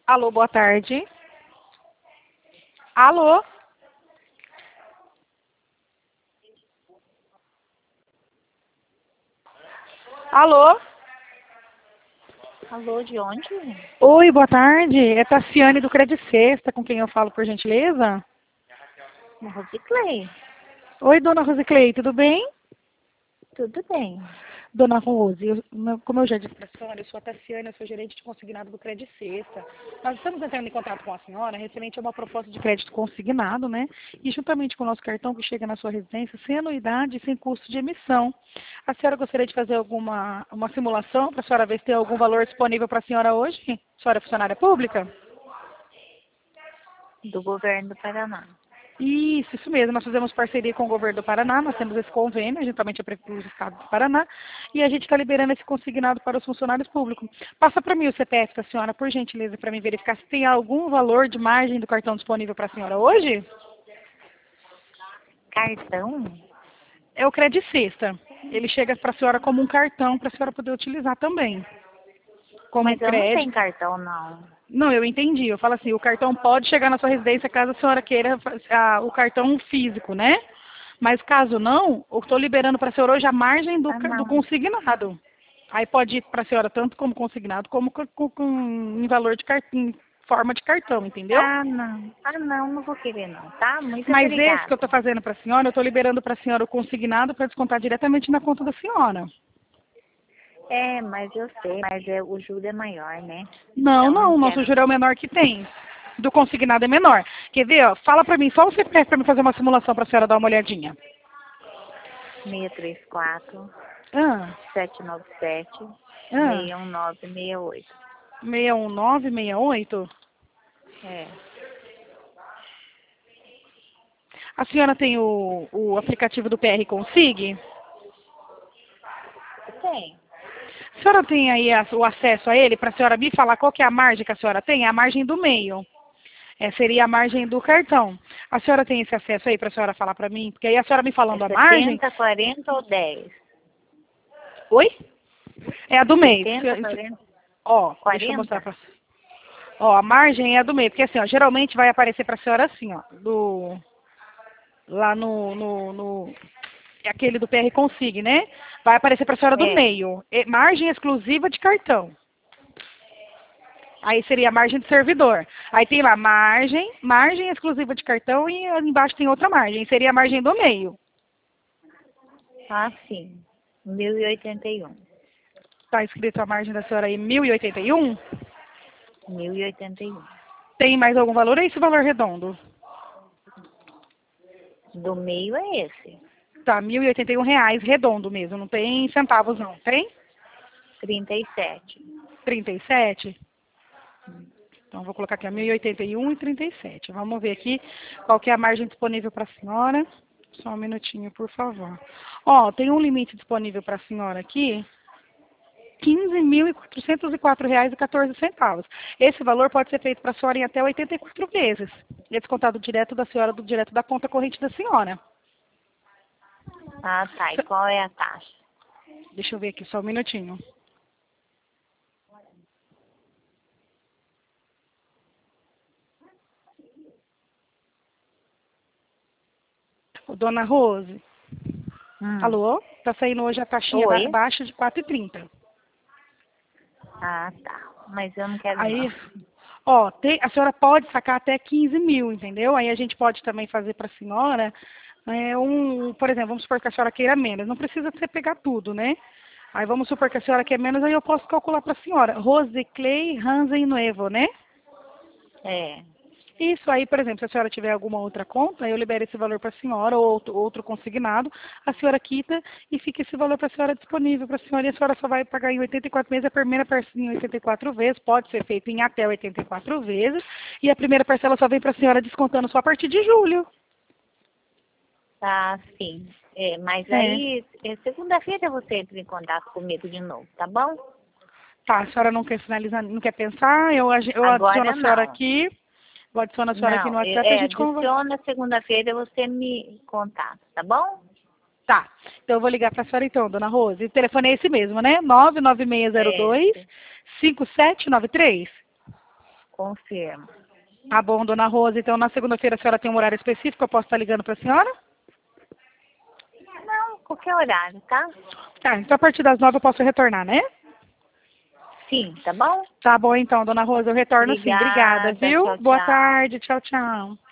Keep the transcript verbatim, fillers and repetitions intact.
Alô, boa tarde. Alô? Alô? Alô, de onde? Oi, boa tarde. É Tassiane do Credit Sexta, com quem eu falo, por gentileza? Na Rosiclei. Oi, dona Rosiclei, tudo bem? Tudo bem. Dona Rose, eu- não- como eu já disse para a senhora, eu sou a Tassiane, eu sou gerente de consignado do Credit Sexta. Nós estamos entrando em contato com a senhora referente a uma proposta de crédito consignado, né? E juntamente com o nosso cartão que chega na sua residência, sem anuidade e sem custo de emissão. A senhora gostaria de fazer alguma uma simulação para a senhora ver se tem algum valor disponível para a senhora hoje? A senhora é funcionária pública? Do governo do Paraná. Isso, isso mesmo. Nós fizemos parceria com o governo do Paraná, nós temos esse convênio, juntamente a Prefeitura do Estado do Paraná, e a gente está liberando esse consignado para os funcionários públicos. Passa para mim o C P F da senhora, por gentileza, para mim verificar se tem algum valor de margem do cartão disponível para a senhora hoje. Cartão? É o Credit Sexta. Ele chega para a senhora como um cartão para a senhora poder utilizar também. Como Mas eu não tenho crédito. cartão, não. Não, eu entendi. Eu falo assim, o cartão pode chegar na sua residência caso a senhora queira a- o cartão físico, né? Mas caso não, eu estou liberando para a senhora hoje a margem do, Ah, ca- do não. consignado. Aí pode ir para a senhora tanto como consignado, como com, com- com- em valor de cartão, em forma de cartão, entendeu? Ah, não. Ah, não, não vou querer, não, tá? Muito Mas esse que eu obrigada. estou fazendo para a senhora, eu estou liberando para a senhora o consignado para descontar diretamente na conta da senhora. É, mas eu sei, mas é, o juro é maior, né? Não, Então não, não o nosso quero, juro é o não. menor que tem. Do consignado é menor. Quer ver, ó? Fala para mim, só o C P F para me fazer uma simulação para a senhora dar uma olhadinha. seis três quatro, Ah, sete nove sete, ah, seis um nove seis oito. seis um nove seis oito. É, A senhora tem o, o aplicativo do P R Consig? tem. A senhora tem aí a- o acesso a ele para a senhora me falar qual que é a margem que a senhora tem? É a margem do meio. É, seria a margem do cartão. A senhora tem esse acesso aí para a senhora falar para mim? Porque aí a senhora me É falando a margem... setenta, quarenta ou dez? Oi? É a do meio. setenta, quarenta, Ó, deixa eu mostrar quarenta? para Ó, a margem é a do meio, porque assim, ó, geralmente vai aparecer para a senhora assim, ó, do lá no, no, no é aquele do P R Consig, né? Vai aparecer para a senhora do É. meio, é, margem exclusiva de cartão. Aí seria a margem do servidor. Aí tem lá margem, margem exclusiva de cartão e ali embaixo tem outra margem, seria a margem do meio. Ah, sim. mil e oitenta e um. Tá escrito a margem da senhora aí mil e oitenta e um. mil e oitenta e um. Tem mais algum valor? É esse valor redondo. Do meio é esse. Tá, mil e oitenta e um reais redondo mesmo, não tem centavos não, tem? trinta e sete. trinta e sete. Então, vou colocar aqui a mil e oitenta e um e trinta e sete. Vamos ver aqui qual que é a margem disponível para a senhora. Só um minutinho, por favor. Ó, tem um limite disponível para a senhora aqui, quinze mil quatrocentos e quatro reais e quatorze centavos. Esse valor pode ser feito para a senhora em até oitenta e quatro vezes. E é descontado direto da senhora, do direto da conta corrente da senhora. Ah, tá. E qual é a taxa? Deixa eu ver aqui, só um minutinho. Ô, Dona Rose, Hum. alô? Tá saindo hoje a taxinha ba- Oi? baixa de quatro e trinta. Ah, tá. Mas eu não quero, não. Aí, ó, tem- a senhora pode sacar até quinze mil, entendeu? Aí a gente pode também fazer para a senhora é, um, por exemplo, vamos supor que a senhora queira menos. Não precisa você pegar tudo, né? Aí vamos supor que a senhora quer menos, aí eu posso calcular para a senhora. Rose Clay Hansen Nuevo, né? É. Isso aí, por exemplo, se a senhora tiver alguma outra conta, eu libero esse valor para a senhora, ou outro, outro consignado, a senhora quita e fica esse valor para a senhora disponível para a senhora, e a senhora só vai pagar em oitenta e quatro meses, a primeira parcela em oitenta e quatro vezes, pode ser feito em até oitenta e quatro vezes, e a primeira parcela só vem para a senhora descontando só a partir de julho. Tá, sim. É, mas É. aí, é, segunda-feira você entra em contato comigo de novo, tá bom? Tá, a senhora não quer finalizar, não quer pensar, eu, ag- eu adiciono a Agora senhora não. aqui, eu adiciono a senhora aqui no Não, é, WhatsApp e a é, gente conversa. adiciona segunda-feira você me contata, tá bom? Tá, então eu vou ligar para a senhora então, dona Rose. O telefone é esse mesmo, né? nove nove seis zero dois É, cinco sete nove três. confirmo. Tá bom, dona Rosa. Então, na segunda-feira a senhora tem um horário específico? Eu posso estar ligando para a senhora? Não, qualquer horário, tá? Tá, então a partir das nove eu posso retornar, né? Sim, tá bom? Tá bom, então, dona Rosa, eu retorno sim. Obrigada, Obrigada, viu? tchau, Boa tchau. tarde. Tchau, tchau.